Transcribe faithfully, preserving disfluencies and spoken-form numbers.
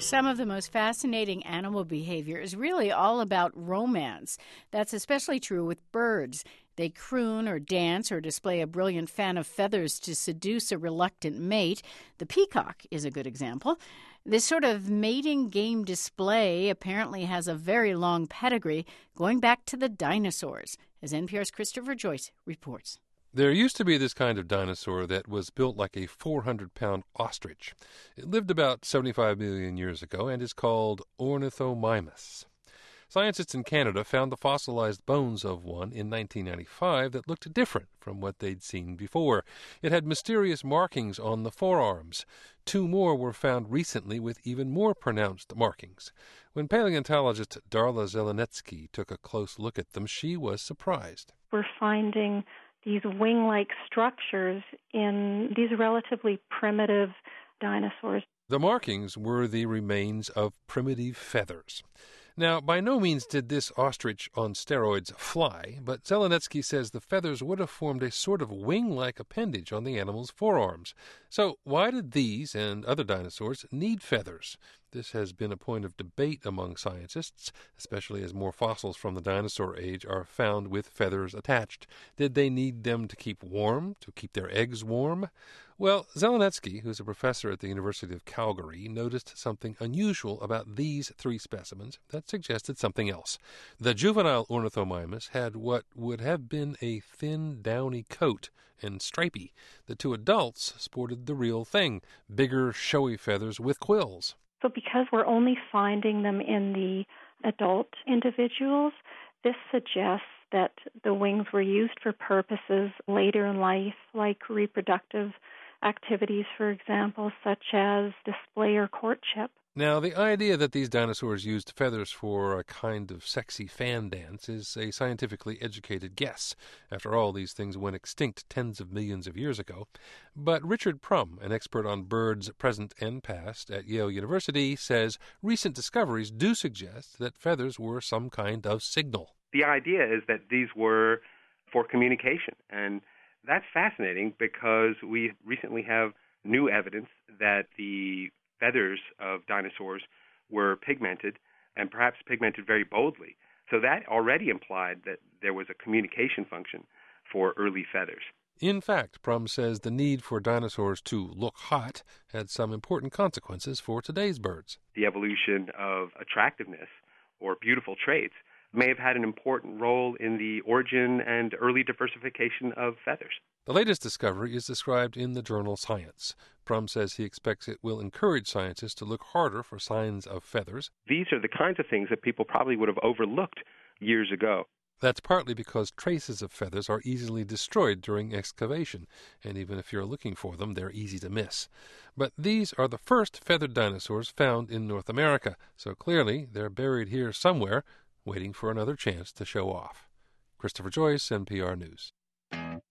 Some of the most fascinating animal behavior is really all about romance. That's especially true with birds. They croon or dance or display a brilliant fan of feathers to seduce a reluctant mate. The peacock is a good example. This sort of mating game display apparently has a very long pedigree, going back to the dinosaurs, as N P R's Christopher Joyce reports. There used to be this kind of dinosaur that was built like a four hundred pound ostrich. It lived about seventy-five million years ago and is called Ornithomimus. Scientists in Canada found the fossilized bones of one in nineteen ninety-five that looked different from what they'd seen before. It had mysterious markings on the forearms. Two more were found recently with even more pronounced markings. When paleontologist Darla Zelenetsky took a close look at them, she was surprised. We're finding these wing-like structures in these relatively primitive dinosaurs. The markings were the remains of primitive feathers. Now, by no means did this ostrich on steroids fly, but Zelenetsky says the feathers would have formed a sort of wing-like appendage on the animal's forearms. So why did these and other dinosaurs need feathers? This has been a point of debate among scientists, especially as more fossils from the dinosaur age are found with feathers attached. Did they need them to keep warm, to keep their eggs warm? Well, Zelenetsky, who's a professor at the University of Calgary, noticed something unusual about these three specimens that suggested something else. The juvenile Ornithomimus had what would have been a thin, downy coat and stripy. The two adults sported the real thing, bigger, showy feathers with quills. So because we're only finding them in the adult individuals, this suggests that the wings were used for purposes later in life, like reproductive activities, for example, such as display or courtship. Now, the idea that these dinosaurs used feathers for a kind of sexy fan dance is a scientifically educated guess. After all, these things went extinct tens of millions of years ago. But Richard Prum, an expert on birds present and past at Yale University, says recent discoveries do suggest that feathers were some kind of signal. The idea is that these were for communication, and that's fascinating because we recently have new evidence that the feathers of dinosaurs were pigmented, and perhaps pigmented very boldly. So that already implied that there was a communication function for early feathers. In fact, Prum says the need for dinosaurs to look hot had some important consequences for today's birds. The evolution of attractiveness or beautiful traits may have had an important role in the origin and early diversification of feathers. The latest discovery is described in the journal Science. Prum says he expects it will encourage scientists to look harder for signs of feathers. These are the kinds of things that people probably would have overlooked years ago. That's partly because traces of feathers are easily destroyed during excavation, and even if you're looking for them, they're easy to miss. But these are the first feathered dinosaurs found in North America, so clearly they're buried here somewhere, waiting for another chance to show off. Christopher Joyce, N P R News.